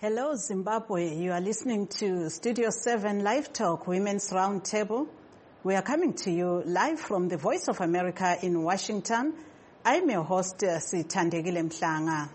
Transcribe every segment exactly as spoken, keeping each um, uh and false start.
Hello, Zimbabwe. You are listening to Studio seven Live Talk Women's Roundtable. We are coming to you live from the Voice of America in Washington. I'm your host, Sithandegile Mhlanga.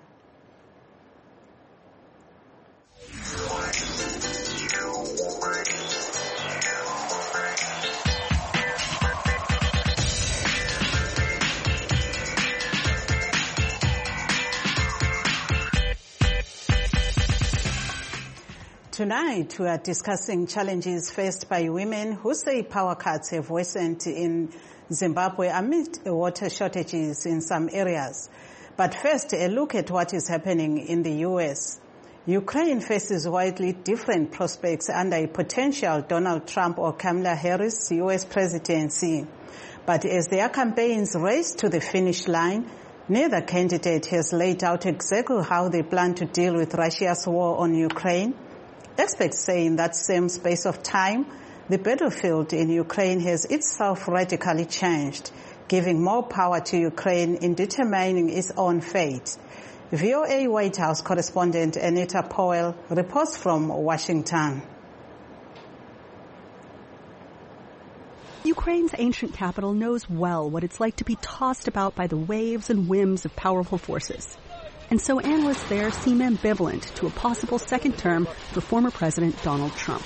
Tonight, we are discussing challenges faced by women who say power cuts have worsened in Zimbabwe amid water shortages in some areas. But first, a look at what is happening in the U S. Ukraine faces widely different prospects under a potential Donald Trump or Kamala Harris U S presidency. But as their campaigns race to the finish line, neither candidate has laid out exactly how they plan to deal with Russia's war on Ukraine. Experts say in that same space of time, the battlefield in Ukraine has itself radically changed, giving more power to Ukraine in determining its own fate. V O A White House correspondent Anita Powell reports from Washington. Ukraine's ancient capital knows well what it's like to be tossed about by the waves and whims of powerful forces. And so analysts there seem ambivalent to a possible second term for former President Donald Trump.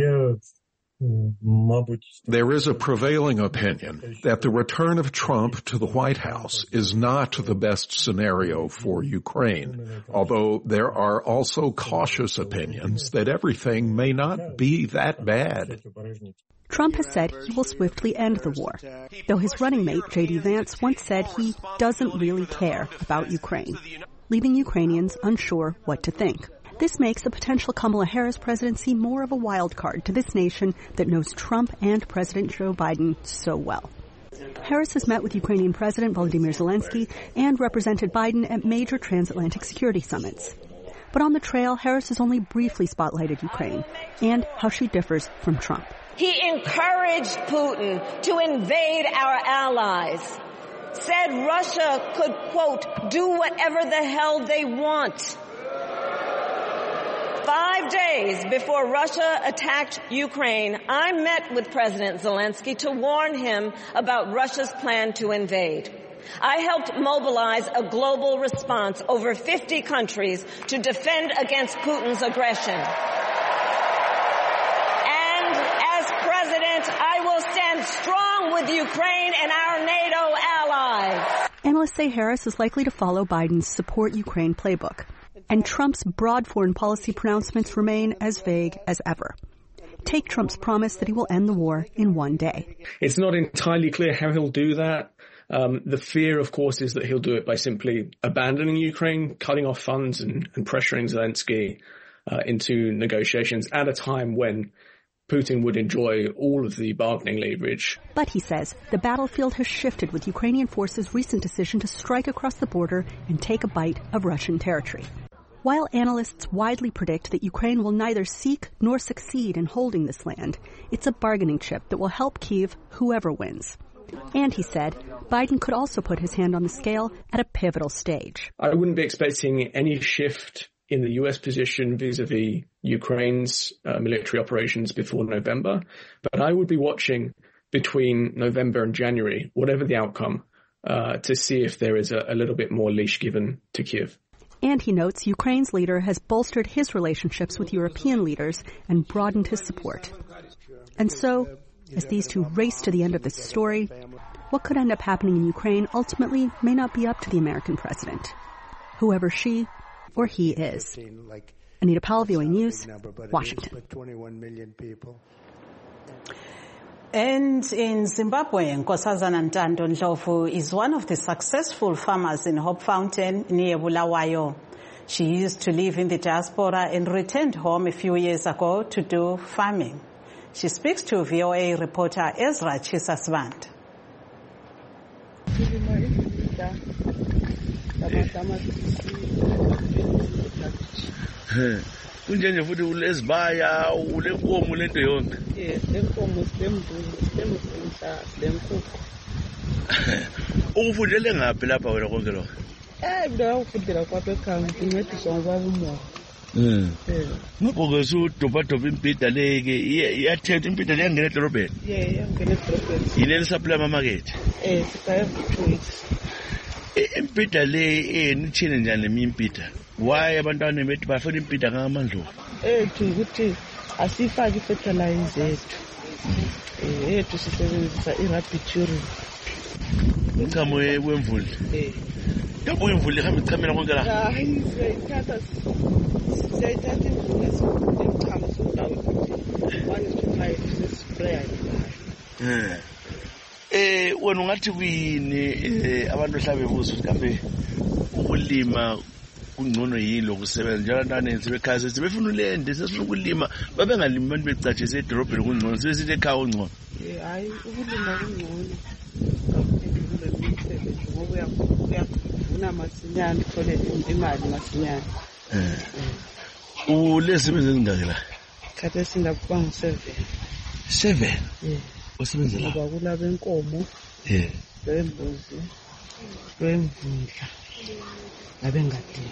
There is a prevailing opinion that the return of Trump to the White House is not the best scenario for Ukraine, although there are also cautious opinions that everything may not be that bad. Trump has said he will swiftly end the war, though his running mate, J D Vance, once said he doesn't really care about Ukraine, leaving Ukrainians unsure what to think. This makes a potential Kamala Harris presidency more of a wild card to this nation that knows Trump and President Joe Biden so well. Harris has met with Ukrainian President Volodymyr Zelensky and represented Biden at major transatlantic security summits. But on the trail, Harris has only briefly spotlighted Ukraine and how she differs from Trump. He encouraged Putin to invade our allies, said Russia could, quote, do whatever the hell they want. Five days before Russia attacked Ukraine, I met with President Zelensky to warn him about Russia's plan to invade. I helped mobilize a global response over fifty countries to defend against Putin's aggression. I will stand strong with Ukraine and our NATO allies. Analysts say Harris is likely to follow Biden's support Ukraine playbook, and Trump's broad foreign policy pronouncements remain as vague as ever. Take Trump's promise that he will end the war in one day. It's not entirely clear how he'll do that. Um, the fear, of course, is that he'll do it by simply abandoning Ukraine, cutting off funds and, and pressuring Zelensky uh, into negotiations at a time when Putin would enjoy all of the bargaining leverage. But, he says, the battlefield has shifted with Ukrainian forces' recent decision to strike across the border and take a bite of Russian territory. While analysts widely predict that Ukraine will neither seek nor succeed in holding this land, it's a bargaining chip that will help Kyiv whoever wins. And, he said, Biden could also put his hand on the scale at a pivotal stage. I wouldn't be expecting any shift in the U S position vis-a-vis Ukraine's uh, military operations before November. But I would be watching between November and January, whatever the outcome, uh, to see if there is a, a little bit more leash given to Kyiv. And he notes Ukraine's leader has bolstered his relationships with European leaders and broadened his support. And so, as these two race to the end of this story, what could end up happening in Ukraine ultimately may not be up to the American president, whoever she or he is. Anita Powell, V O A News, Washington. And in Zimbabwe, Nkosazana Ntando Ndlovu is one of the successful farmers in Hope Fountain near Bulawayo. She used to live in the diaspora and returned home a few years ago to do farming. She speaks to V O A reporter Ezra Chisasvand. Kunjanje futhi ulezibaya ulenkomo lento yonke. Yes, lenkomo silembuzi silemhlahla silenkukhu. Ukufundele ngaphi lapha wena konke lokho? Eh, bila ukufundela kwapha ekhaya ngincediswa ngobaba umoya. Mm. Ngoba ke udobha dobha impida leke iyathetha impida leyangena edorobheni. Yeah, iyangena edorobheni. Yile supply market. Eh, supply two weeks. Impida le enithini njani lemimpida? Why abantwana bethi bafuna impida ngamandlo? Eh, ukuthi asifaki fertilizer yethu. Eh, ethu sisebenzisa irapid urine. Incamo wemvula. Eh. Yabo imvula ihamba ichamela konke la. Hayi, siyayithatha siyayithatha imvula esichamo sodawo. one is to five sesprayer. Eh. Eh, wena ungathi kuyini abantu hlabe buzo kambe ukulima kungcono yini lokusebenza njalo sebekhaya sethi befuna ulende sesifuna ukulima babengalimi abantu becatshise edorobheni kungcono sesithi ekhaya ungcono. Eh, hayi ukulima kungcono. Ngoba uyavuna masinyane uthole imali masinyane. Eh. Ulesebenza ngingaki la? Khathe singakuba ngu seven. seven? Eh. Usebenza la? Ngoba kulaba enkomo. Eh. Lembuzi. Lemvundla. Abengadini.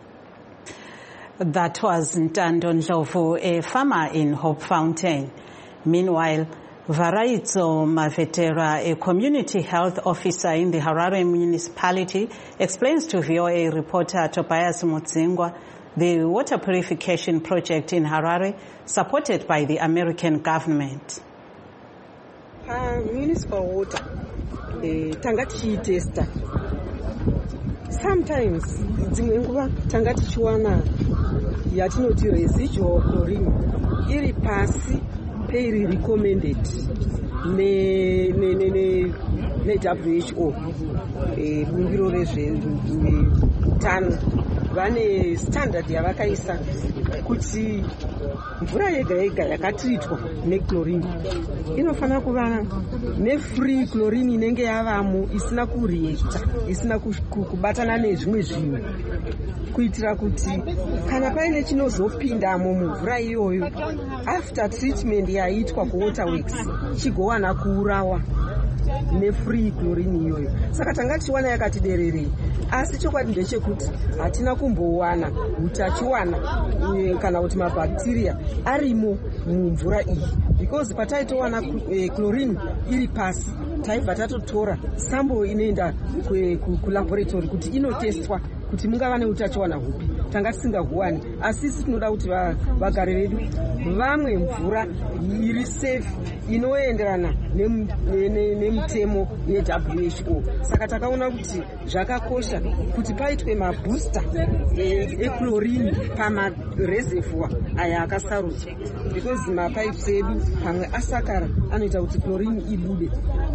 That was Ntando Ndlovu, a farmer in Hope Fountain. Meanwhile, Varaitso Mavetera, a community health officer in the Harare municipality, explains to V O A reporter Tobias Mutsingwa the water purification project in Harare, supported by the American government. Uh, municipal water, uh, tangati tester. Sometimes, tangati chuana yatinoti residual chlorine, iri pasi peri recommended ne ne ne ne ne W H O eh bungiro rezve tano vane standard yavakaisa kuti mvura yega yega yakatreatwa nechlorine inofana kuva nefree chlorine inenge yavamo isina kureacta isina kubatana nezvimwe zvinhu kuitira kuti kana paine chinozopindamo mumvura iyoyo after treatment yaitwa kuwaterworks chigowana kuurawa nefree chlorine iyoyo. Saka tanga tiwana yakati dererei, asi chokwadi ndechekuti hatina kumbowana utachiwana kana kuti mabacteria arimo mumvura iyi, because pataitowana chlorine iri pasi taibva tatotora sample inoenda kulaboratory kuti inotestwa kuti mungava neutachiwana hupi, tanga tisingahuwani. Asi isi tinoda kuti vagari vedu vamwe mvura iri safe inoenderana nemutemo ye-W H O. Saka takaona kuti zvakakosha kuti paitwe mabooster echlorine pamareservoir aya akasarudzwa, because mapipes edu pamwe asakara anoita kuti chlorine ibude.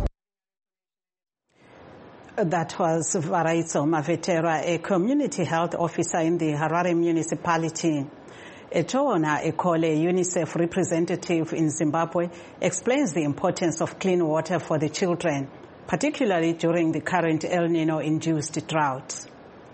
That was Varaitso Mavetera, a community health officer in the Harare municipality. Etoona Ekole, UNICEF representative in Zimbabwe, explains the importance of clean water for the children, particularly during the current El Nino-induced drought.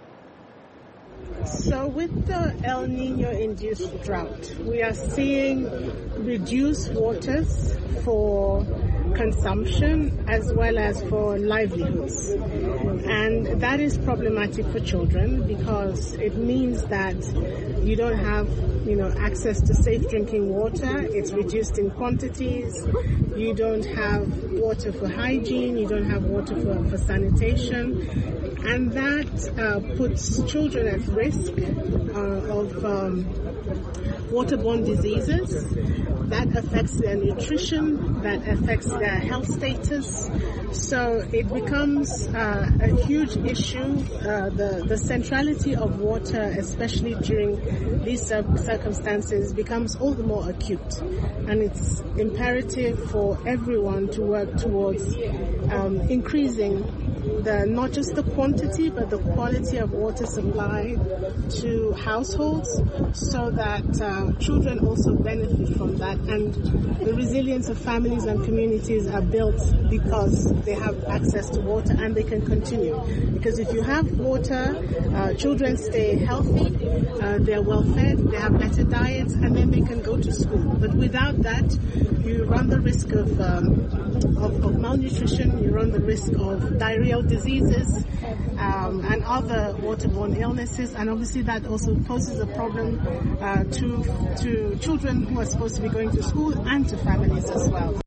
So with the El Nino-induced drought, we are seeing reduced waters for consumption as well as for livelihoods. And that is problematic for children because it means that you don't have, you know, access to safe drinking water. It's reduced in quantities. You don't have water for hygiene. You don't have water for, for sanitation. And that uh, puts children at risk uh, of um, waterborne diseases. That affects their nutrition, that affects their health status. So it becomes uh, a huge issue. Uh, the, the centrality of water, especially during these circumstances, becomes all the more acute. And it's imperative for everyone to work towards um, increasing the, not just the quantity, but the quality of water supply to households so that uh, children also benefit from that. And the resilience of families and communities are built because they have access to water and they can continue. Because if you have water, uh, children stay healthy, uh, they're well fed, they have better diets, and then they can go to school. But without that, you run the risk of, um, of, of malnutrition, you run the risk of diarrheal disease, diseases um, and other waterborne illnesses, and obviously that also poses a problem uh, to to children who are supposed to be going to school and to families as well.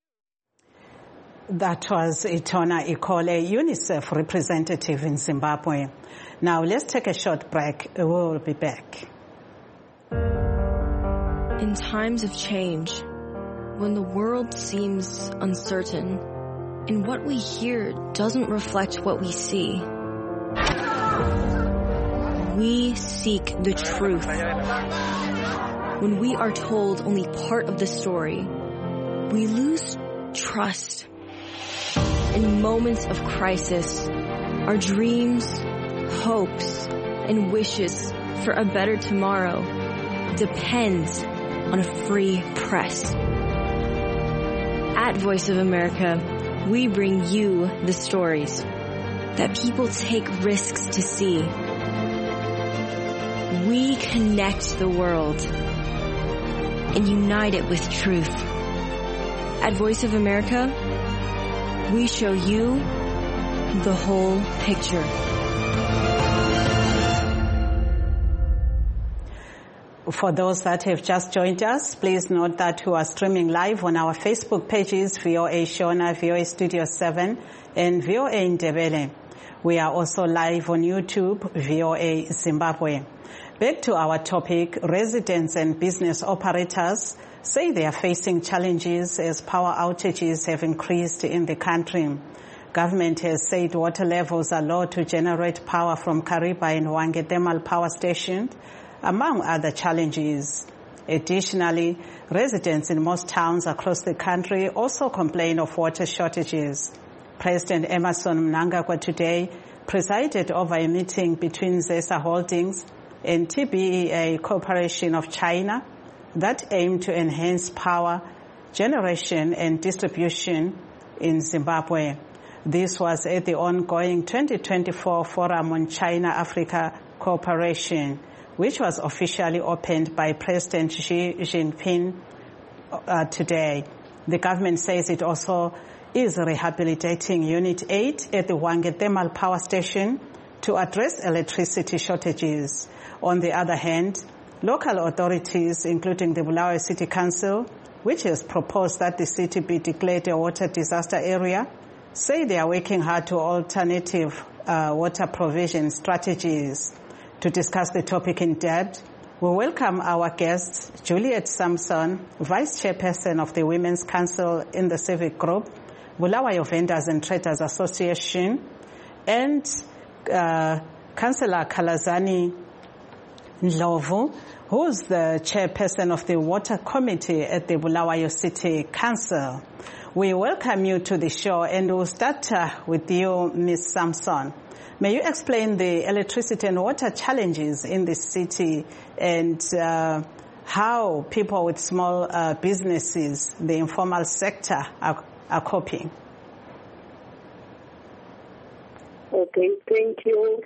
That was Itona Ikole, UNICEF representative in Zimbabwe. Now let's take a short break. We will be back. In times of change, when the world seems uncertain and what we hear doesn't reflect what we see, we seek the truth. When we are told only part of the story, we lose trust. In moments of crisis, our dreams, hopes, and wishes for a better tomorrow depends on a free press. At Voice of America, we bring you the stories that people take risks to see. We connect the world and unite it with truth. At Voice of America, we show you the whole picture. For those that have just joined us, please note that we are streaming live on our Facebook pages, V O A Shona, V O A Studio seven, and V O A Ndebele. We are also live on YouTube, V O A Zimbabwe. Back to our topic, residents and business operators say they are facing challenges as power outages have increased in the country. Government has said water levels are low to generate power from Kariba and Hwange Thermal Power Station, among other challenges. Additionally, residents in most towns across the country also complain of water shortages. President Emmerson Mnangagwa today presided over a meeting between ZESA Holdings and T B E A Corporation of China that aim to enhance power generation and distribution in Zimbabwe. This was at the ongoing twenty twenty-four Forum on China-Africa Cooperation, which was officially opened by President Xi Jinping uh, today. The government says it also is rehabilitating Unit eight at the Hwange Thermal Power Station to address electricity shortages. On the other hand, local authorities, including the Bulawayo City Council, which has proposed that the city be declared a water disaster area, say they are working hard to alternative uh, water provision strategies. To discuss the topic in depth, we welcome our guest, Juliet Samson, Vice Chairperson of the Women's Council in the Civic Group, Bulawayo Vendors and Traders Association, and uh, Councillor Kalazani Ndlovu, who's the chairperson of the Water Committee at the Bulawayo City Council. We welcome you to the show, and we'll start uh, with you, Miz Samson. May you explain the electricity and water challenges in the city and uh, how people with small uh, businesses, the informal sector, are, are coping? Okay, thank you.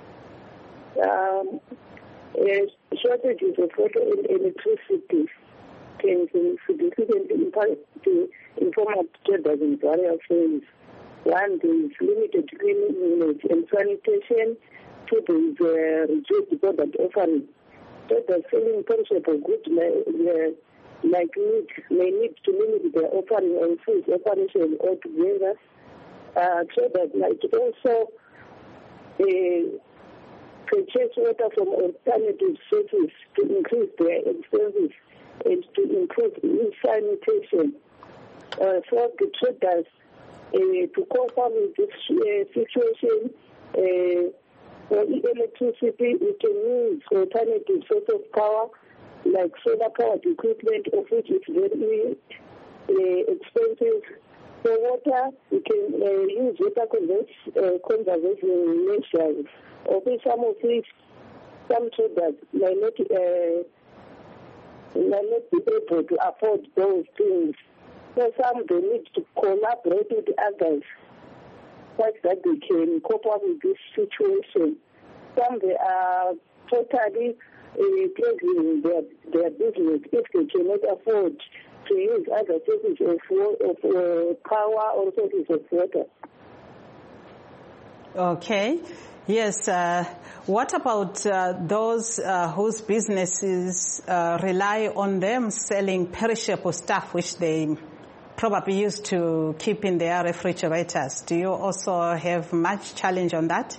Um, Uh, shortages of water and electricity can significantly impact the informal traders in various ways. One, there is limited cleanliness and sanitation. Two, there is uh, reduced product offering. Traders selling perishable goods may, uh, like meat may need to limit their offering on food operation altogether. Uh, traders might also uh, purchase water from alternative sources to increase their expenses and to improve sanitation. Uh, for the traders, uh, to cope up with this uh, situation, uh, for electricity, we can use alternative source of power like solar powered equipment, of which is very uh, expensive. For water, we can uh, use water conservation measures, of which some of which some traders may not, uh, may not be able to afford those things. So some they need to collaborate with others such that they can cope up with this situation. Some they are totally uh, closing their, their business if they cannot afford to use other sources of, of uh, power or sources of water. Okay. Yes. Uh, what about uh, those uh, whose businesses uh, rely on them selling perishable stuff, which they probably used to keep in their refrigerators? Do you also have much challenge on that?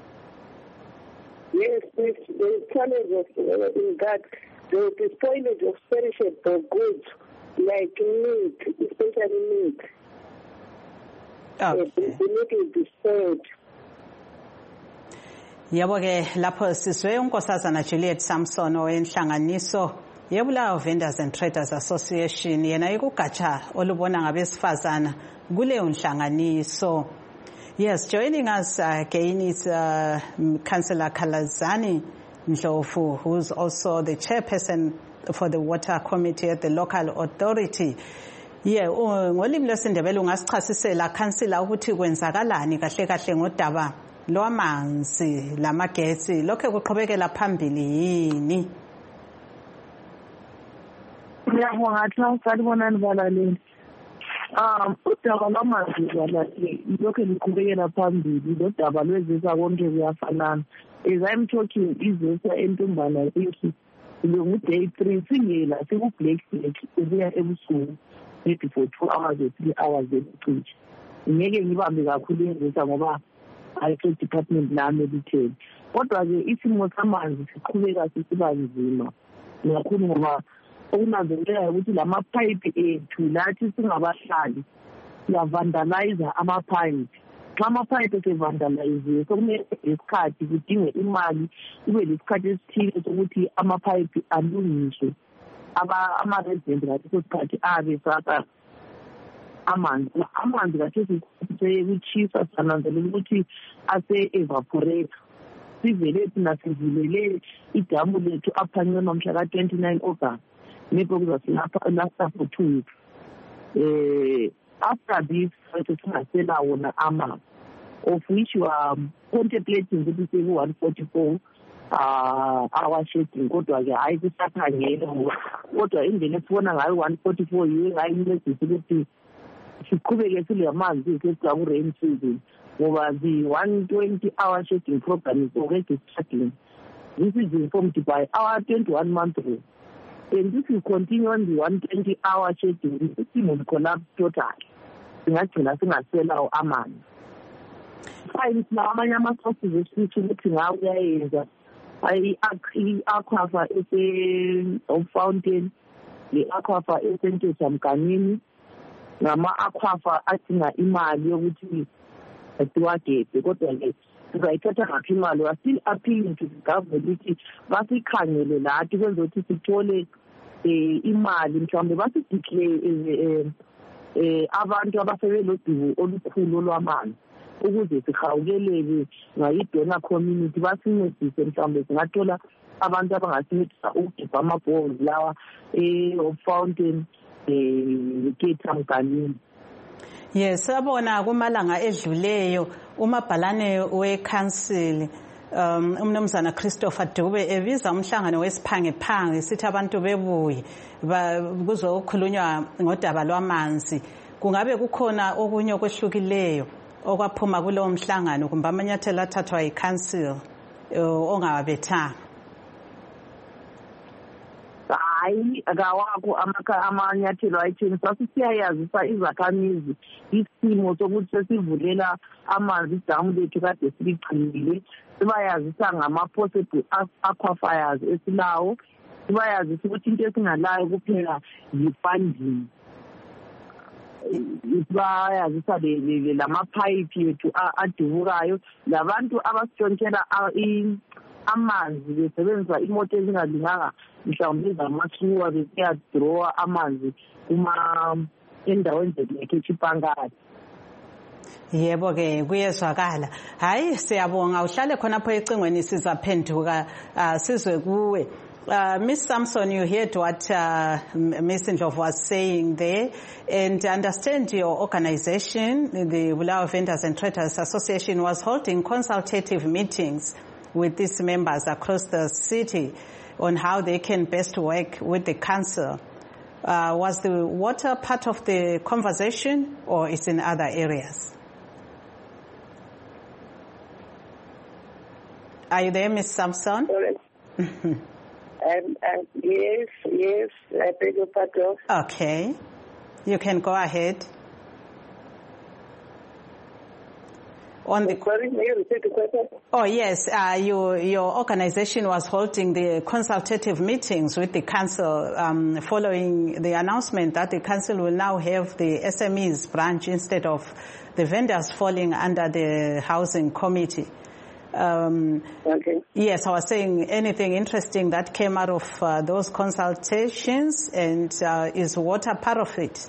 Yes, there's, there's challenge of, uh, in that there is spoilage of perishable goods like meat, especially meat. Okay. Uh, the, the meat is destroyed. Yebo ke lapho sizwe unkosazana Juliet Samson owenhlanganiso yeBulawayo Vendors and Traders Association yena ikugatsha olubona ngabesifazana kuleyo nhlanganiso. Yes, joining us uh, again is uh, Councillor Khalazani Ndlovu, who's also the chairperson for the Water Committee at the local authority. Yeah, ngolimi lwesiNdebele ungasichasisela councillor ukuthi kwenzakalani kahle kahle ngodaba lwamanzi lamagetsi lokho kuqhubekela phambili yini? Ngiyabonga xa salibonani balaleli. Um udaba lwamanzi balaleli lokho liqhubekela phambili lodaba lwezisa konke kuyafanana. As I'm talking izisa entombana ethi lo day three singela siku black black ukuya ebusuku maybe for two hours or three hours ebusuku. Ngeke ngibambe kakhulu izisa ngoba I-Health Department lami elitheni. Kodwa ke isimo samanzi siqhubeka sisiba nzima kakhulu ngoba okunanzeleleka ukuthi lama pipe ethu lathi singabahlali siyavandalize ama pipe. Xa ama pipe sevandalize sokumele isikhathi kudinge imali kube lesikhathi esithile sokuthi ama pipe alungiswe aba ama resident ngathi isikhathi abe saka amanzi amanzi kathi sekuchisa sananzelela ukuthi ase evaporate sivele thina sivulele idamu lethu aphanyana mhla ka twenty-nine August nepho kuzasilapha last for two weeks. Eh after this singasela wona ama of which you are contemplating ukuthi seku one forty-four uh our shedding kodwa ke hayi kusakhangela kodwa indlela esibona ngayo one forty-four yiyo ngayincedisa ukuthi siqhubeke sile amanzi esiza ku rain season ngoba the one twenty hour shedding program is already starting. This is informed by our twenty-one month rule. And this will continue on the one twenty hour shedding. The system will collapse totally. Singagcina singasela amanzi. Fine, amanye ama-sources esithi ukuthi ngawo kuyayenza i-aquifer ese-Fountain, le-aquifer ese-Ntutha Mganini, ngama-aquifer adinga imali yokuthi siwagebhe kodwa ke sizayithatha ngaphi imali. We are still appealing to the government ukuthi basikhangele lathi kwenza ukuthi sithole imali mhlawumbe basideclare eh abantu abasebelodibu olukhulu olwamanzi ukuze sihawukelele ngayidona community basincedise mhlawumbe singathola abantu abangasincedisa ukudibha amabhozi lawa e-Fountain e-Ntutha Mganini. Yes, sabona kumalanga edluleyo umabhalane we-council um umnumzana Christopher Dube ebiza umhlangano wesiphange phange sithi abantu bebuye kuzokhulunywa ngodaba lwamanzi. Kungabe kukhona okunye okwehlukileyo okwaphuma kulowo mhlangano kumbe amanyathelo athathwa yi-council ongawabethanga? Hayi akawakho amanyathelo ayithini sasisiyayazisa izakhamizi isimo sokuthi sesivulela amanzi idamu lethu kade siligcinile. Sibayazisa ngama-possible aquifers esilawo. Sibayazisa ukuthi into esingalayo kuphela yi-funding. Sibayazisa lama-pipe yethu adubukayo labantu abasitshontshela amanzi besebenzisa imoto ezingalunganga mhlawumbe ezamasuwa besiyadrowa amanzi kuma endaweni zethu eChipangani. Yebo ke kuyezwakala. Hayi siyabonga uhlale khonapho ecingweni sizaphenduka sizwe kuwe. Uh, Miss Samson, you heard what uh, Miss Ndlovu was saying there, and understand your organization, the Bulawayo Vendors and Traders Association, was holding consultative meetings with these members across the city on how they can best work with the council. Uh, was the water part of the conversation or is in other areas? Are you there, Miz Sampson? um, uh, yes, yes, I beg your pardon. Okay. You can go ahead. On the Sorry, may you repeat the question? Oh, yes. Uh, you, your organization was holding the consultative meetings with the council um, following the announcement that the council will now have the S M Es branch instead of the vendors falling under the housing committee. Um, okay. Yes, I was saying anything interesting that came out of uh, those consultations, and uh, is water part of it?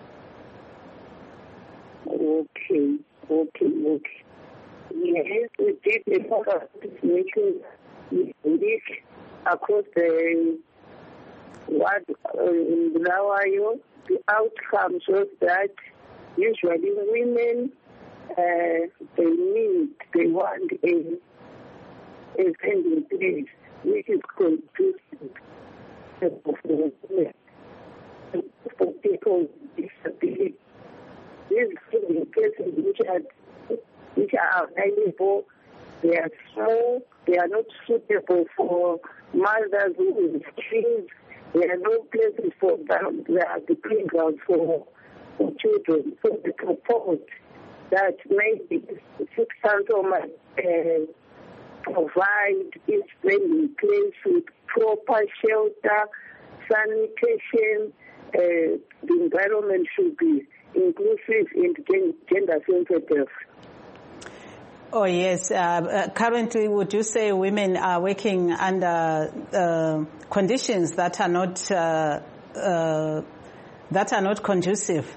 Okay, okay, okay. Yes, we did a lot of meetings across the ward in Bulawayo. The outcome shows that usually women, uh, they need, they want a, a pending place which is conducive for women, for people with disability. These pending places which are which are available, they are small, they are not suitable for mothers who have kids, there are no places for them, there are the playgrounds for, for children. So they propose that maybe six council might uh, provide each pending place with proper shelter, sanitation, uh, the environment should be inclusive and gender sensitive. Oh, yes. Uh, uh, currently, would you say women are working under uh, conditions that are not uh, uh, that are not conducive?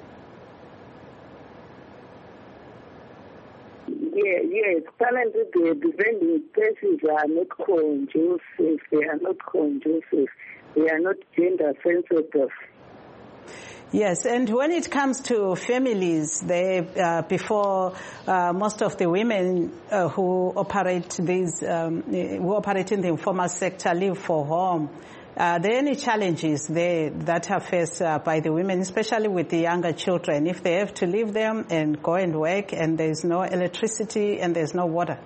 Yeah, yes. Currently, the, the vending places are not conducive. They are not conducive. They are not gender sensitive. Yes, and when it comes to families, they uh, before uh, most of the women uh, who operate these um, who operate in the informal sector live for home. Are there any challenges there that are faced uh, by the women, especially with the younger children, if they have to leave them and go and work, and there's no electricity and there's no water?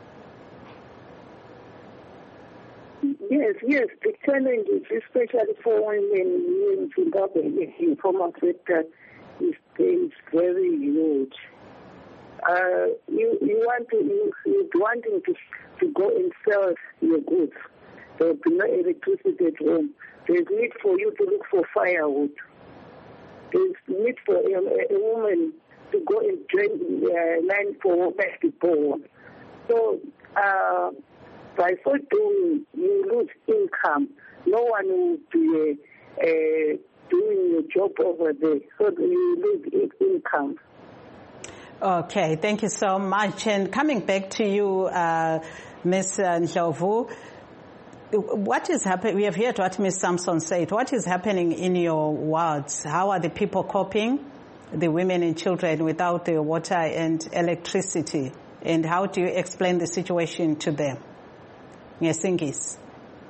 Yes, yes, the challenges, especially for women in Zimbabwe, in the informal sector, is, is very huge. Uh, you you want to you, you wanting to to go and sell your goods. There will be no electricity at home. There's need for you to look for firewood. There's need for a, a woman to go and join the line for basketball. So. Uh, By so doing, you lose income. No one will be uh, uh, doing your job over there, so you lose income. Okay, thank you so much. And coming back to you, uh, Miz Ndlovu, what is happening? We have heard what Miz Sampson said. What is happening in your wards? How are the people coping, the women and children, without the water and electricity? And how do you explain the situation to them? Ngesingisi.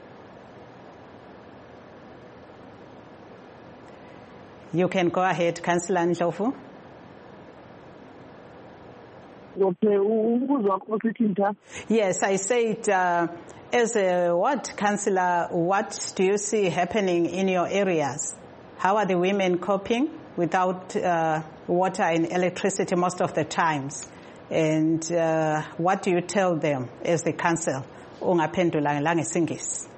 You can go ahead, Councillor Ndlovu. Yes, I said, uh, as a ward councillor, what do you see happening in your areas? How are the women coping without uh, water and electricity most of the times? And uh, what do you tell them as the council? Ungaphendula langesingisi.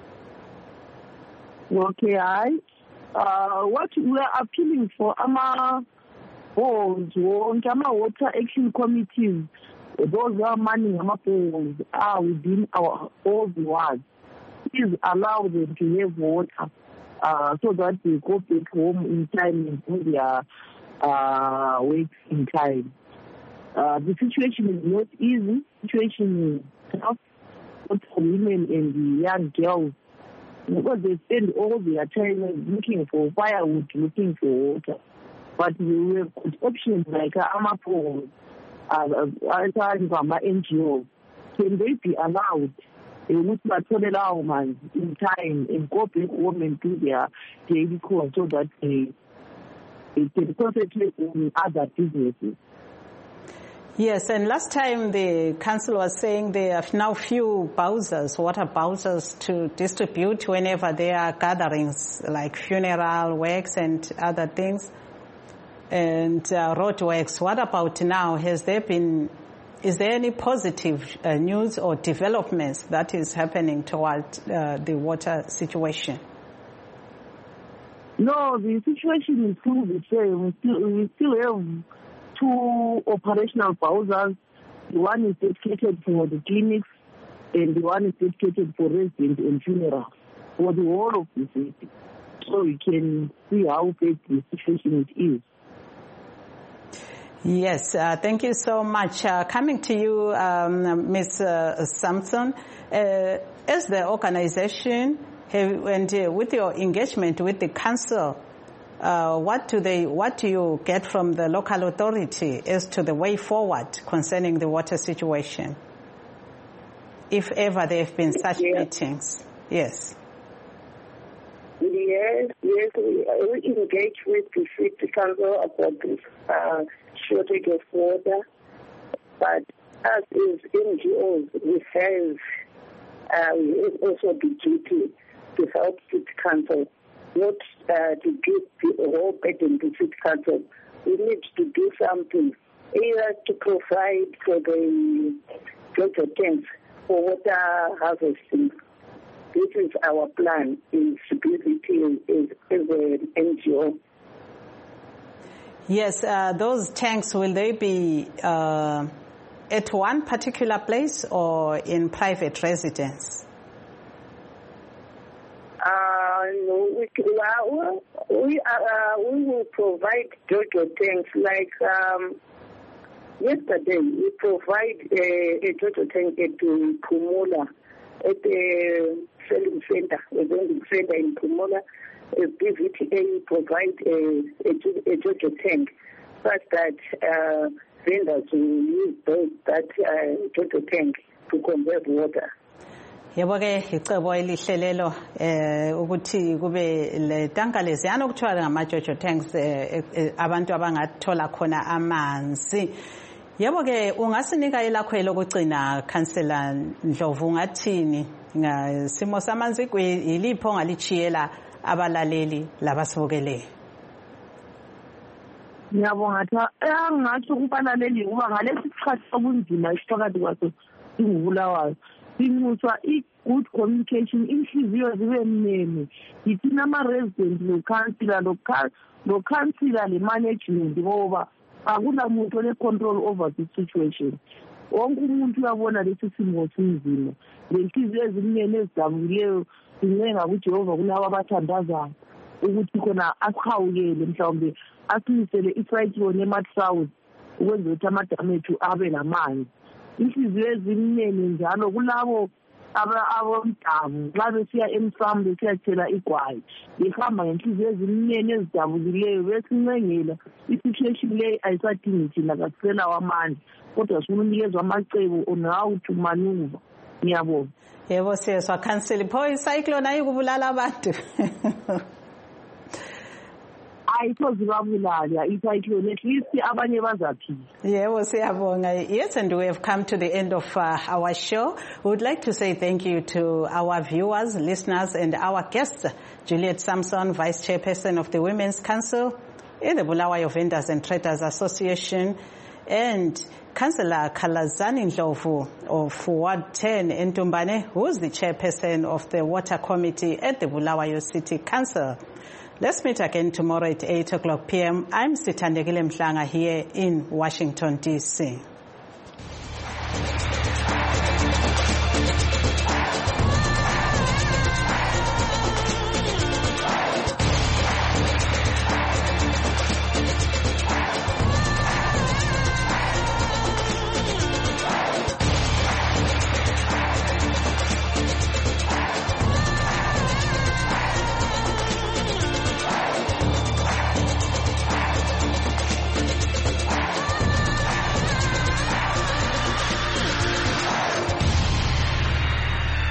Okay, I. Uh, what we are appealing for, ama boards, ama water action committees, those who are manning ama boards are within our old wards. Please allow them to have water, uh, so that they go back home in time and do their uh, work in time. Uh, the situation is not easy. The situation is tough. For women and the young girls, because they spend all their time looking for firewood, looking for water. But we have options like Amapo, uh, N G Os. Can they be allowed in time and go back home and do their daily course so that they, they can concentrate on other businesses? Yes, and last time the council was saying there are now few bowsers, water bowsers to distribute whenever there are gatherings like funeral works and other things and uh, road works. What about now? Has there been, is there any positive uh, news or developments that is happening toward uh, the water situation? No, the situation is still the same. We still, we still have two operational bowsers. The one is dedicated for the clinics and the one is dedicated for residents and funerals for the whole of the city. So you can see how bad the situation it is. Yes, uh, thank you so much. Uh, coming to you, um, Miz Uh, Sampson, uh, as the organization have, and uh, with your engagement with the council, Uh, what do they? What do you get from the local authority as to the way forward concerning the water situation? If ever there have been such yes. meetings, yes. Yes, yes, we, we engage with the city council about this uh, shortage of water, but as is N G Os, we have uh, we have also the duty to help city council. Not uh, to give the whole burden to city council. We need to do something, either to provide for the water tanks for water harvesting. This is our plan in security as, as an N G O. Yes, uh, those tanks, will they be uh, at one particular place or in private residence? Uh, no, we, uh, we, uh, we will provide JoJo tanks. Like um, yesterday, we provide a, a JoJo tank at Phumula, at the selling center, a vending center in Phumula. B V T A provide a, a, a JoJo tank such that uh, vendors will use those, that uh, JoJo tank to conserve water. Yebo ke icebo elihlelelo eh ukuthi kube le tanka leziyana ukuthiwa ngama-JoJo tanks abantu abangathola khona amanzi. Yebo ke ungasinika elakho elokugcina Councillor Ndlovu, ngathini ngasimo samanzi yilipho ongalichiyela abalaleli labasibukeleyo? Ngiyabonga tha engathi kubalaleli kuba ngalesi sikhathi sobunzima isiphakathi kwaso ingubulawayo simuswa i-good communication, inhliziyo zibe mnene. Yithina ama-resident lo-councillor lo-councillor le-management ngoba akulamuntu ole-control over the situation. Wonke umuntu uyabona lesi simo sinzima. Lenhliziyo ezimnene ezidabukileyo sincenga kuJehova kulabo abathandazayo ukuthi khona asihawukele mhlawumbe asimisele i-cyclone ema-south ukwenza ukuthi amadamu ethu abe namanzi. Inhliziyo ezimnene njalo kulabo abomdabu nxa besiya emsamu besiyathela igwayi ihamba ngenhliziyo ezimnene ezidabukileyo besincengela i-situation leyo ayisadingi thina kasisela wamandla kodwa sifuna amacebo on how to maneuver. Ngiyabonga. Yebo siyezwa council, pho icyclone ayikubulala abantu? Yes, and we have come to the end of uh, our show. We would like to say thank you to our viewers, listeners, and our guests, Juliet Sampson, Vice Chairperson of the Women's Council in the Bulawayo Vendors and Traders Association, and Councillor Khalazani Ndlovu of Ward ten in Tumbane, who is the Chairperson of the Water Committee at the Bulawayo City Council. Let's meet again tomorrow at eight o'clock p m I'm Sithandekile Mhlanga here in Washington, D C